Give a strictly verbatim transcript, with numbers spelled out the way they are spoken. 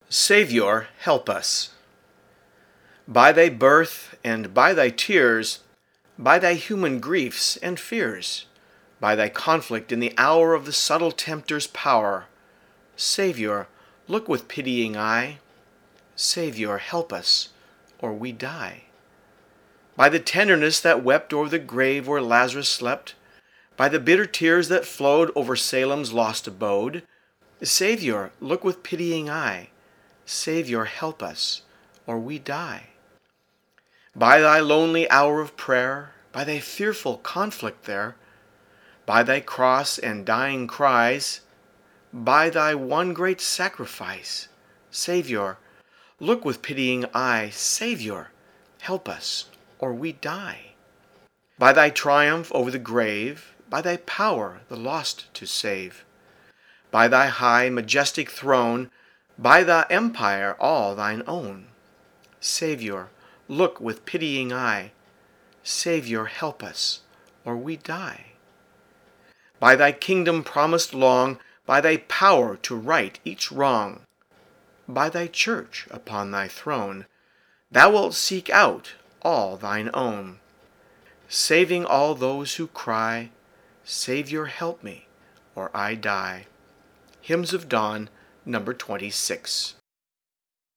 Saviour, help us. By thy birth and by thy tears, by thy human griefs and fears, by thy conflict in the hour of the subtle tempter's power, Saviour, look with pitying eye. Saviour, help us, or we die. By the tenderness that wept o'er the grave where Lazarus slept, by the bitter tears that flowed over Salem's lost abode, Saviour, look with pitying eye. Saviour, help us, or we die. By thy lonely hour of prayer, by thy fearful conflict there, by thy cross and dying cries, by thy one great sacrifice, Saviour, look with pitying eye. Saviour, help us, or we die. By thy triumph over the grave, by thy power the lost to save, by thy high majestic throne, by thy empire all thine own, Saviour, look with pitying eye. Saviour, help us, or we die. By thy kingdom promised long, by thy power to right each wrong, by thy church upon thy throne, thou wilt seek out all thine own, saving all those who cry, Saviour, help me, or I die. Hymns of Dawn, number twenty-six.